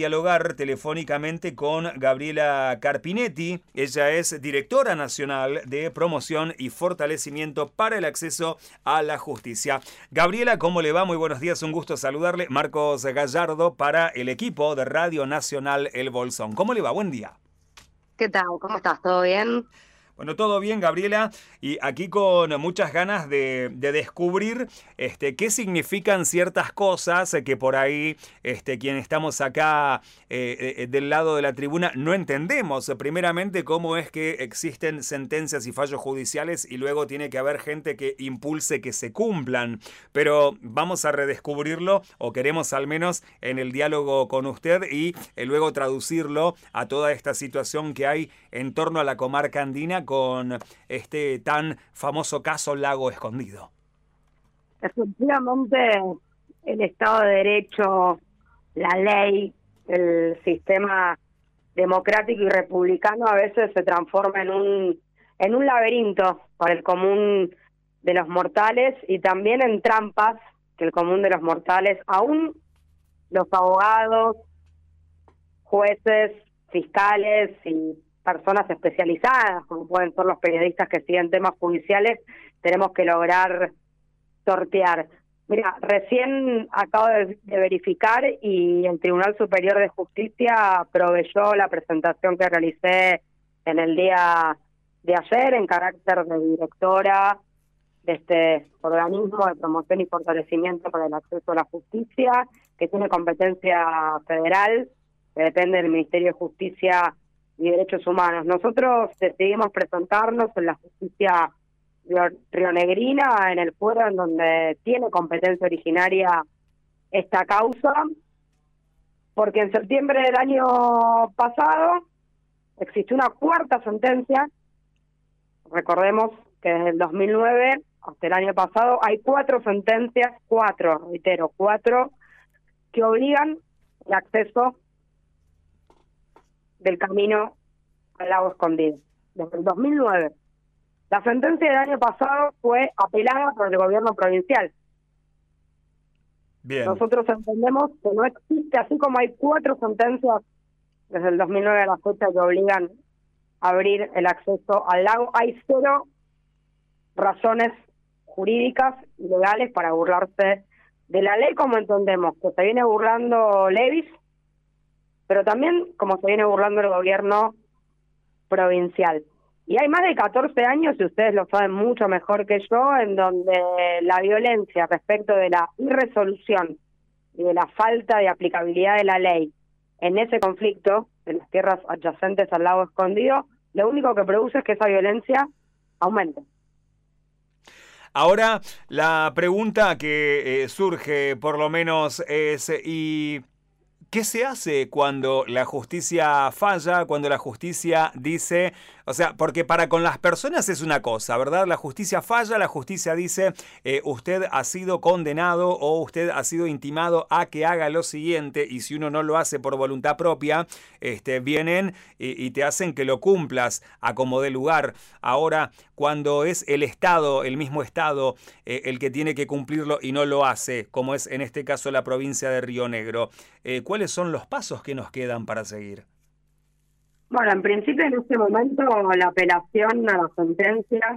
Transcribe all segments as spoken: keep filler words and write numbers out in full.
dialogar telefónicamente con Gabriela Carpinetti. Ella es directora nacional de promoción y fortalecimiento para el acceso a la justicia. Gabriela, ¿cómo le va? Muy buenos días, un gusto saludarle. Marcos Gallardo para el equipo de Radio Nacional El Bolsón. ¿Cómo le va? Buen día. ¿Qué tal? ¿Cómo estás? ¿Todo bien? Bueno, todo bien, Gabriela, y aquí con muchas ganas de, de descubrir este, qué significan ciertas cosas que por ahí este, quienes estamos acá eh, eh, del lado de la tribuna no entendemos. Primeramente, cómo es que existen sentencias y fallos judiciales y luego tiene que haber gente que impulse que se cumplan. Pero vamos a redescubrirlo, o queremos al menos en el diálogo con usted, y eh, luego traducirlo a toda esta situación que hay en torno a la comarca andina con este tan famoso caso Lago Escondido. Efectivamente, el Estado de Derecho, la ley, el sistema democrático y republicano a veces se transforma en un en un laberinto para el común de los mortales y también en trampas que el común de los mortales, aún los abogados, jueces, fiscales y personas especializadas, como pueden ser los periodistas que siguen temas judiciales, tenemos que lograr sortear. Mira, recién acabo de, de verificar y el Tribunal Superior de Justicia proveyó la presentación que realicé en el día de ayer en carácter de directora de este organismo de promoción y fortalecimiento para el acceso a la justicia, que tiene competencia federal, que depende del Ministerio de Justicia y Derechos Humanos. Nosotros decidimos presentarnos en la justicia rionegrina, en el fuero en donde tiene competencia originaria esta causa, porque en septiembre del año pasado existió una cuarta sentencia. Recordemos que desde el dos mil nueve hasta el año pasado hay cuatro sentencias, cuatro, reitero, cuatro, que obligan el acceso del camino al Lago Escondido, desde el dos mil nueve. La sentencia del año pasado fue apelada por el gobierno provincial. Bien. Nosotros entendemos que no existe, así como hay cuatro sentencias desde el dos mil nueve a la fecha que obligan a abrir el acceso al lago, hay cero razones jurídicas y legales para burlarse de la ley, como entendemos que se viene burlando Levis, pero también como se viene burlando el gobierno provincial. Y hay más de catorce años, y ustedes lo saben mucho mejor que yo, en donde la violencia respecto de la irresolución y de la falta de aplicabilidad de la ley en ese conflicto, en las tierras adyacentes al Lago Escondido, lo único que produce es que esa violencia aumente. Ahora, la pregunta que eh, surge por lo menos es, ¿y qué se hace cuando la justicia falla, cuando la justicia dice, o sea, porque para con las personas es una cosa, ¿verdad? La justicia falla, la justicia dice, eh, usted ha sido condenado o usted ha sido intimado a que haga lo siguiente, y si uno no lo hace por voluntad propia, este, vienen y, y te hacen que lo cumplas a como dé lugar. Ahora, cuando es el Estado, el mismo Estado, eh, el que tiene que cumplirlo y no lo hace, como es en este caso la provincia de Río Negro, eh, ¿cuáles son los pasos que nos quedan para seguir? Bueno, en principio en este momento la apelación a la sentencia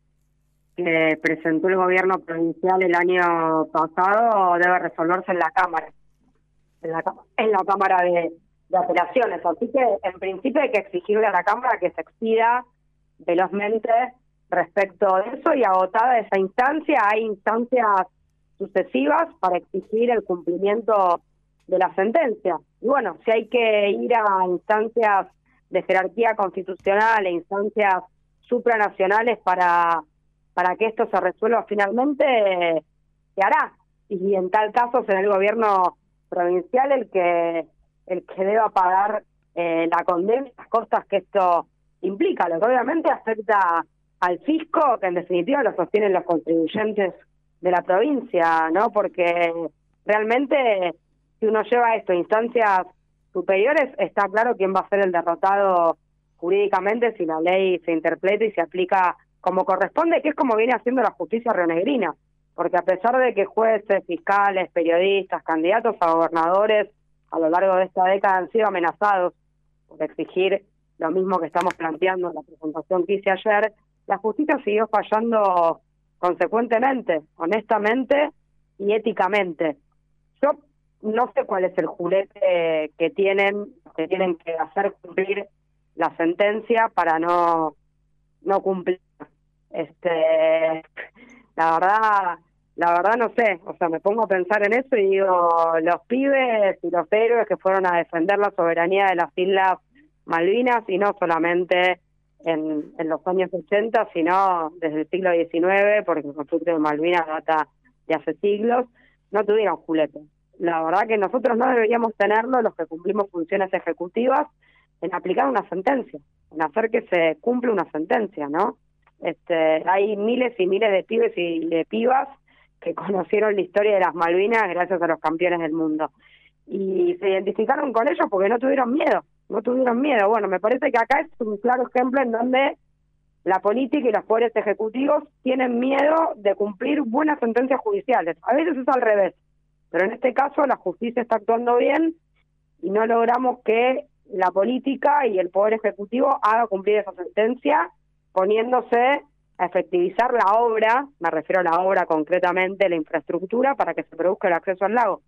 que presentó el gobierno provincial el año pasado debe resolverse en la Cámara, en la, en la Cámara de, de Apelaciones. Así que en principio hay que exigirle a la Cámara que se expida velozmente respecto de eso, y agotada esa instancia hay instancias sucesivas para exigir el cumplimiento de la sentencia. Y bueno, si hay que ir a instancias de jerarquía constitucional e instancias supranacionales para para que esto se resuelva finalmente, se hará. Y en tal caso será el gobierno provincial el que el que deba pagar eh, la condena, las costas que esto implica, lo que obviamente afecta al fisco, que en definitiva lo sostienen los contribuyentes de la provincia, ¿no? Porque realmente si uno lleva esto a instancias superiores, está claro quién va a ser el derrotado jurídicamente si la ley se interpreta y se aplica como corresponde, que es como viene haciendo la justicia rionegrina, porque a pesar de que jueces, fiscales, periodistas, candidatos a gobernadores a lo largo de esta década han sido amenazados por exigir lo mismo que estamos planteando en la presentación que hice ayer, la justicia siguió fallando consecuentemente, honestamente y éticamente. Yo no sé cuál es el julete que tienen, que tienen que hacer cumplir la sentencia para no, no cumplir. Este, la verdad, la verdad no sé, o sea, me pongo a pensar en eso y digo, los pibes y los héroes que fueron a defender la soberanía de las Islas Malvinas, y no solamente en, en los años ochenta, sino desde el siglo diecinueve, porque el conflicto de Malvinas data de hace siglos, no tuvieron julete. La verdad que nosotros no deberíamos tenerlo, los que cumplimos funciones ejecutivas, en aplicar una sentencia, en hacer que se cumpla una sentencia, ¿no? Este, hay miles y miles de pibes y de pibas que conocieron la historia de las Malvinas gracias a los campeones del mundo. Y se identificaron con ellos porque no tuvieron miedo, no tuvieron miedo. Bueno, me parece que acá es un claro ejemplo en donde la política y los poderes ejecutivos tienen miedo de cumplir buenas sentencias judiciales. A veces es al revés, pero en este caso la justicia está actuando bien y no logramos que la política y el poder ejecutivo haga cumplir esa sentencia, poniéndose a efectivizar la obra, me refiero a la obra concretamente, la infraestructura, para que se produzca el acceso al lago.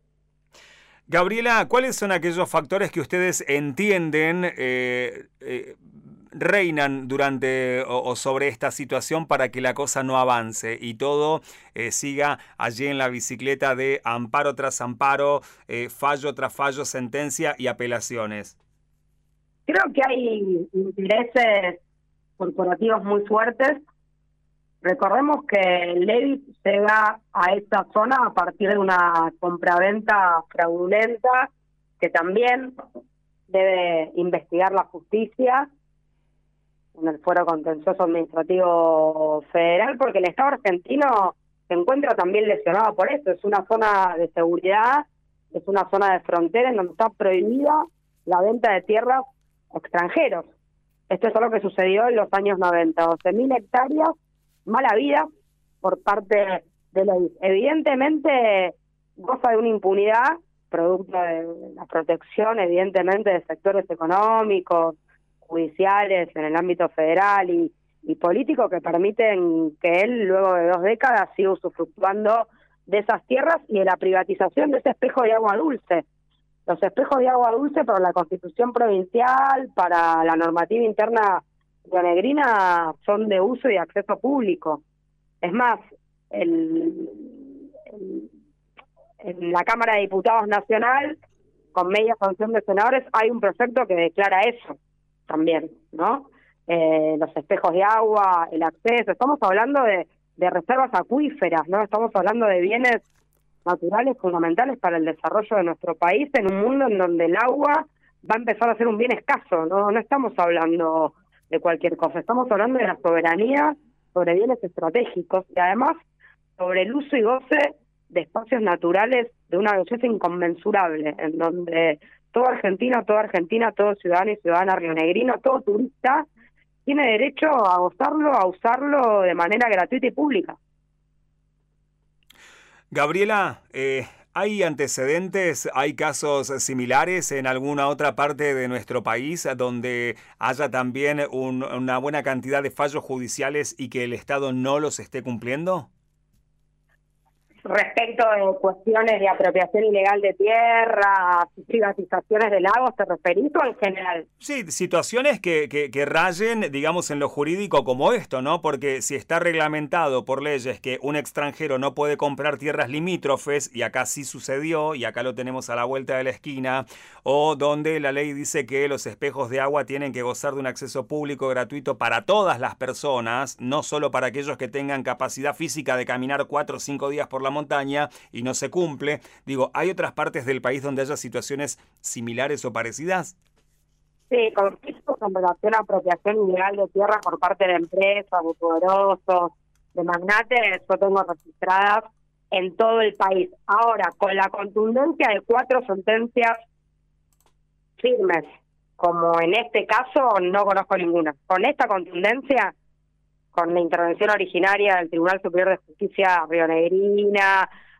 Gabriela, ¿cuáles son aquellos factores que ustedes entienden eh, eh, reinan durante o, o sobre esta situación para que la cosa no avance y todo eh, siga allí en la bicicleta de amparo tras amparo, eh, fallo tras fallo, sentencia y apelaciones? Creo que hay intereses corporativos muy fuertes. Recordemos que Levis llega a esta zona a partir de una compraventa fraudulenta que también debe investigar la justicia en el Fuero Contencioso Administrativo Federal, porque el Estado argentino se encuentra también lesionado por eso. Es una zona de seguridad, es una zona de frontera en donde está prohibida la venta de tierras a extranjeros. Esto es algo que sucedió en los años noventa, doce mil hectáreas, mala vida por parte de la evidentemente goza de una impunidad, producto de la protección, evidentemente, de sectores económicos, judiciales, en el ámbito federal y, y político, que permiten que él, luego de dos décadas, siga usufructuando de esas tierras y de la privatización de ese espejo de agua dulce. Los espejos de agua dulce para la Constitución provincial, para la normativa interna rionegrina, son de uso y acceso público. Es más, el, el, en la Cámara de Diputados Nacional, con media sanción de senadores, hay un proyecto que declara eso también, ¿no? Eh, los espejos de agua, el acceso, estamos hablando de, de reservas acuíferas, ¿no? Estamos hablando de bienes naturales fundamentales para el desarrollo de nuestro país en un mundo en donde el agua va a empezar a ser un bien escaso, no no estamos hablando de cualquier cosa, estamos hablando de la soberanía sobre bienes estratégicos y además sobre el uso y goce de espacios naturales de una belleza inconmensurable, en donde todo argentino, toda argentina, todo ciudadano y ciudadana rionegrino, todo turista tiene derecho a gozarlo, a usarlo de manera gratuita y pública. Gabriela, eh, ¿hay antecedentes, hay casos similares en alguna otra parte de nuestro país donde haya también un, una buena cantidad de fallos judiciales y que el Estado no los esté cumpliendo? Respecto de cuestiones de apropiación ilegal de tierra, privatizaciones de lagos, ¿te referís o en general? Sí, situaciones que, que, que rayen, digamos, en lo jurídico como esto, ¿no? Porque si está reglamentado por leyes que un extranjero no puede comprar tierras limítrofes, y acá sí sucedió, y acá lo tenemos a la vuelta de la esquina, o donde la ley dice que los espejos de agua tienen que gozar de un acceso público gratuito para todas las personas, no solo para aquellos que tengan capacidad física de caminar cuatro o cinco días por la montaña y no se cumple. Digo, ¿hay otras partes del país donde haya situaciones similares o parecidas? Sí, conflictos con relación a apropiación ilegal de tierra por parte de empresas, de poderosos, de magnates, yo tengo registradas en todo el país. Ahora, con la contundencia de cuatro sentencias firmes, como en este caso, no conozco ninguna. Con esta contundencia, con la intervención originaria del Tribunal Superior de Justicia rionegrina,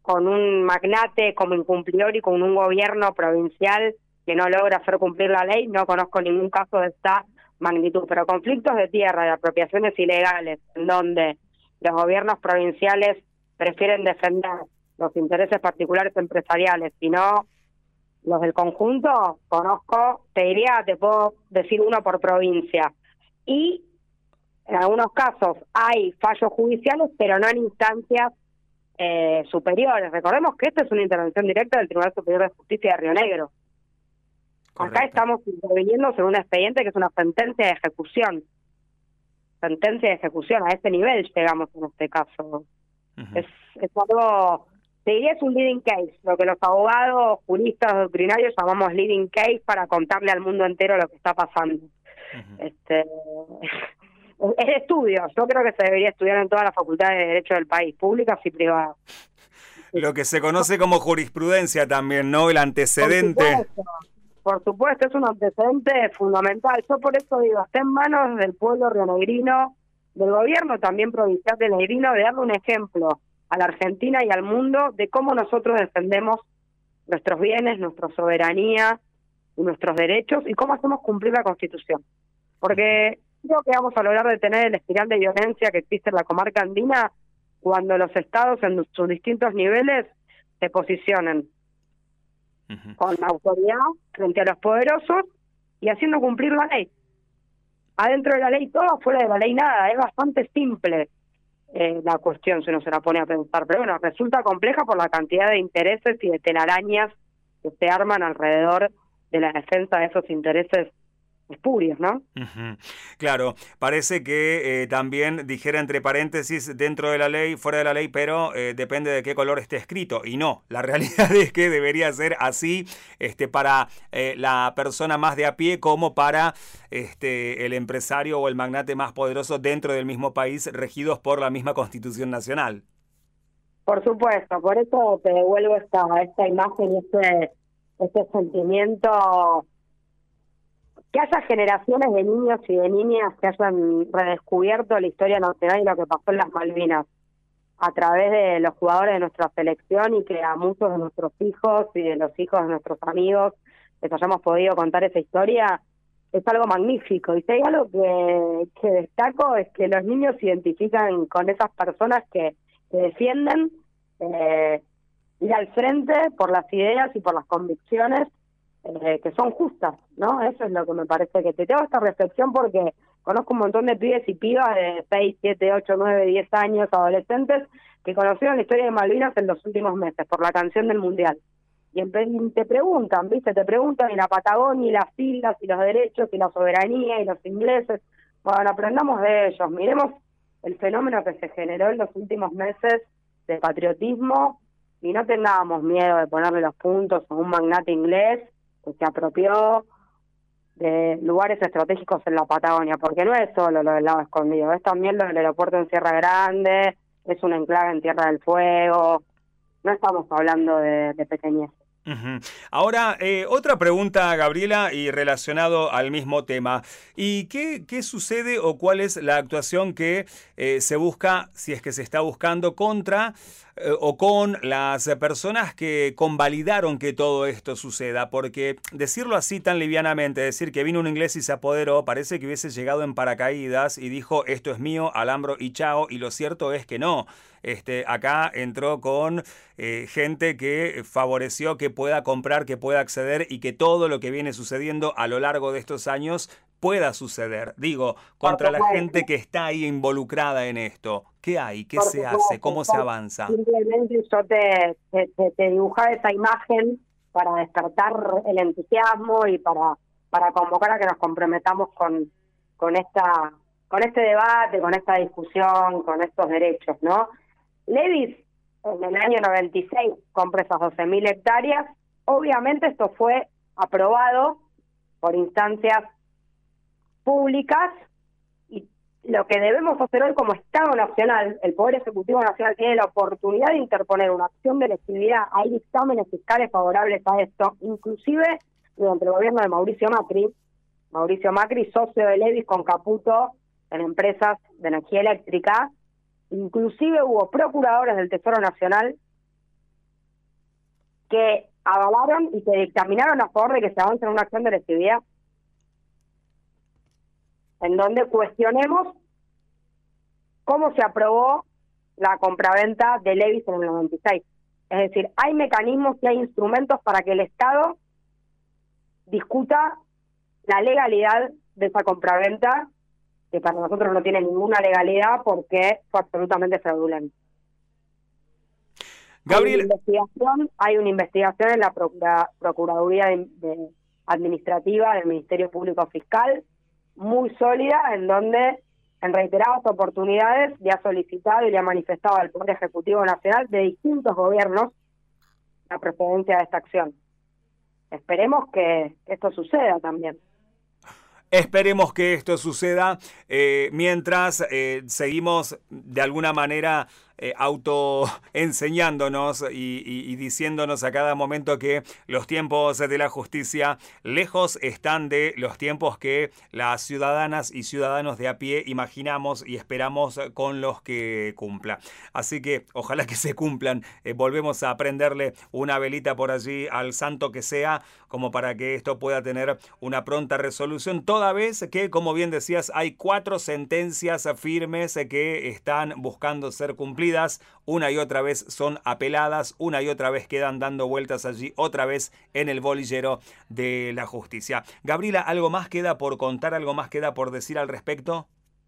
con un magnate como incumplidor y con un gobierno provincial que no logra hacer cumplir la ley, no conozco ningún caso de esta magnitud. Pero conflictos de tierra, de apropiaciones ilegales, en donde los gobiernos provinciales prefieren defender los intereses particulares empresariales y no los del conjunto, conozco, te diría, te puedo decir uno por provincia. Y en algunos casos hay fallos judiciales, pero no en instancias eh, superiores. Recordemos que esta es una intervención directa del Tribunal Superior de Justicia de Río Negro. Correcto. Acá estamos interviniendo sobre un expediente que es una sentencia de ejecución. Sentencia de ejecución, a ese nivel llegamos en este caso. Uh-huh. Es, es algo, te diría, es un leading case, lo que los abogados, juristas, doctrinarios llamamos leading case para contarle al mundo entero lo que está pasando. Uh-huh. Este, es de estudio, yo creo que se debería estudiar en todas las facultades de Derecho del país, públicas y privadas. Lo que se conoce como jurisprudencia también, ¿no? El antecedente. Por supuesto, por supuesto, es un antecedente fundamental. Yo por eso digo, está en manos del pueblo rionegrino, del gobierno también provincial de Negrino, de darle un ejemplo a la Argentina y al mundo de cómo nosotros defendemos nuestros bienes, nuestra soberanía y nuestros derechos y cómo hacemos cumplir la Constitución. Porque creo que vamos a lograr detener el espiral de violencia que existe en la comarca andina cuando los estados en sus distintos niveles se posicionen uh-huh. con autoridad frente a los poderosos y haciendo cumplir la ley. Adentro de la ley todo, afuera de la ley nada. Es bastante simple eh, la cuestión si uno se la pone a pensar, pero bueno, resulta compleja por la cantidad de intereses y de telarañas que se arman alrededor de la defensa de esos intereses espurios, ¿no? Uh-huh. Claro, parece que eh, también dijera entre paréntesis dentro de la ley, fuera de la ley, pero eh, depende de qué color esté escrito, y no, la realidad es que debería ser así este, para eh, la persona más de a pie como para este, el empresario o el magnate más poderoso dentro del mismo país, regidos por la misma Constitución Nacional. Por supuesto, por eso te devuelvo esta, esta imagen y este, este sentimiento. Que haya generaciones de niños y de niñas que hayan redescubierto la historia nacional y lo que pasó en las Malvinas a través de los jugadores de nuestra selección y que a muchos de nuestros hijos y de los hijos de nuestros amigos les hayamos podido contar esa historia, es algo magnífico. Y si hay algo que, que destaco es que los niños se identifican con esas personas que, que defienden eh, ir al frente por las ideas y por las convicciones Eh, que son justas, ¿no? Eso es lo que me parece que te tengo esta reflexión porque conozco un montón de pibes y pibas de seis, siete, ocho, nueve, diez años, adolescentes, que conocieron la historia de Malvinas en los últimos meses por la canción del Mundial. Y te preguntan, ¿viste? Te preguntan y la Patagonia y las islas y los derechos y la soberanía y los ingleses. Bueno, aprendamos de ellos, miremos el fenómeno que se generó en los últimos meses de patriotismo y no tengamos miedo de ponerle los puntos a un magnate inglés que se apropió de lugares estratégicos en la Patagonia, porque no es solo lo del lado escondido, es también lo del aeropuerto en Sierra Grande, es un enclave en Tierra del Fuego, no estamos hablando de, de pequeñez. Uh-huh. Ahora, eh, otra pregunta, Gabriela, y relacionado al mismo tema. ¿Y qué, qué sucede o cuál es la actuación que eh, se busca, si es que se está buscando, contra eh, o con las personas que convalidaron que todo esto suceda? Porque decirlo así tan livianamente, decir que vino un inglés y se apoderó, parece que hubiese llegado en paracaídas y dijo, esto es mío, alambro y chao, y lo cierto es que no. Este, acá entró con eh, gente que favoreció que pueda comprar, que pueda acceder y que todo lo que viene sucediendo a lo largo de estos años pueda suceder. Digo, contra la gente que está ahí involucrada en esto. ¿Qué hay? ¿Qué se hace? ¿Cómo se avanza? Simplemente yo te, te, te dibujaba esa imagen para despertar el entusiasmo y para, para convocar a que nos comprometamos con, con, esta, con este debate, con esta discusión, con estos derechos, ¿no? Levis, en el año noventa y seis, compra esas doce mil hectáreas. Obviamente esto fue aprobado por instancias públicas y lo que debemos hacer hoy como Estado Nacional, el Poder Ejecutivo Nacional tiene la oportunidad de interponer una acción de legitimidad. Hay dictámenes fiscales favorables a esto, inclusive durante el gobierno de Mauricio Macri. Mauricio Macri, socio de Levis con Caputo en empresas de energía eléctrica. Inclusive hubo procuradores del Tesoro Nacional que avalaron y que dictaminaron a favor de que se avance en una acción de lesividad, en donde cuestionemos cómo se aprobó la compraventa de Levi's en el noventa y seis. Es decir, hay mecanismos y hay instrumentos para que el Estado discuta la legalidad de esa compraventa, que para nosotros no tiene ninguna legalidad porque fue absolutamente fraudulenta. Gabriel... Hay una investigación, hay una investigación en la Procura, Procuraduría de, de Administrativa del Ministerio Público Fiscal, muy sólida, en donde en reiteradas oportunidades le ha solicitado y le ha manifestado al Poder Ejecutivo Nacional de distintos gobiernos la procedencia de esta acción. Esperemos que esto suceda también. Esperemos que esto suceda eh, mientras eh, seguimos de alguna manera eh, autoenseñándonos y, y, y diciéndonos a cada momento que los tiempos de la justicia lejos están de los tiempos que las ciudadanas y ciudadanos de a pie imaginamos y esperamos con los que cumpla. Así que ojalá que se cumplan. Eh, volvemos a prenderle una velita por allí al santo que sea, como para que esto pueda tener una pronta resolución. Toda vez que, como bien decías, hay cuatro sentencias firmes que están buscando ser cumplidas. Una y otra vez son apeladas, una y otra vez quedan dando vueltas allí, otra vez en el bolillero de la justicia. Gabriela, ¿algo más queda por contar, algo más queda por decir al respecto?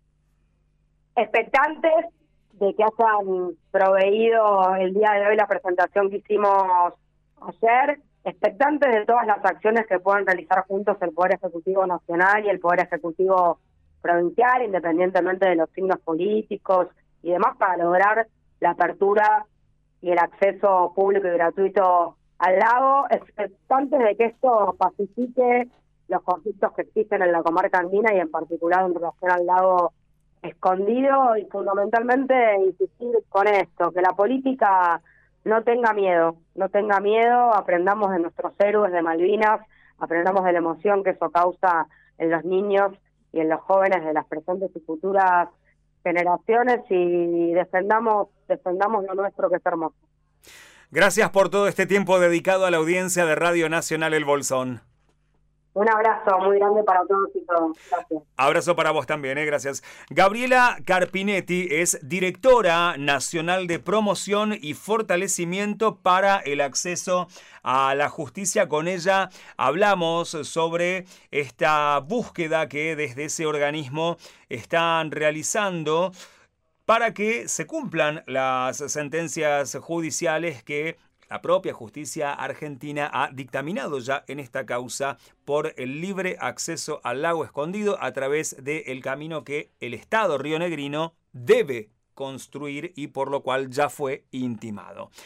Expectantes de que hayan proveído el día de hoy la presentación que hicimos ayer, expectantes de todas las acciones que puedan realizar juntos el Poder Ejecutivo Nacional y el Poder Ejecutivo Provincial, independientemente de los signos políticos y demás, para lograr la apertura y el acceso público y gratuito al lago, expectantes de que esto pacifique los conflictos que existen en la comarca andina y en particular en relación al lago Escondido, y fundamentalmente insistir con esto, que la política no tenga miedo, no tenga miedo, aprendamos de nuestros héroes de Malvinas, aprendamos de la emoción que eso causa en los niños y en los jóvenes de las presentes y futuras generaciones, y defendamos, defendamos lo nuestro, que es hermoso. Gracias por todo este tiempo dedicado a la audiencia de Radio Nacional El Bolsón. Un abrazo muy grande para todos y todas. Gracias. Abrazo para vos también, ¿eh? Gracias. Gabriela Carpinetti es directora nacional de promoción y fortalecimiento para el acceso a la justicia. Con ella hablamos sobre esta búsqueda que desde ese organismo están realizando para que se cumplan las sentencias judiciales que la propia justicia argentina ha dictaminado ya en esta causa por el libre acceso al lago Escondido a través del camino que el Estado rionegrino debe construir y por lo cual ya fue intimado.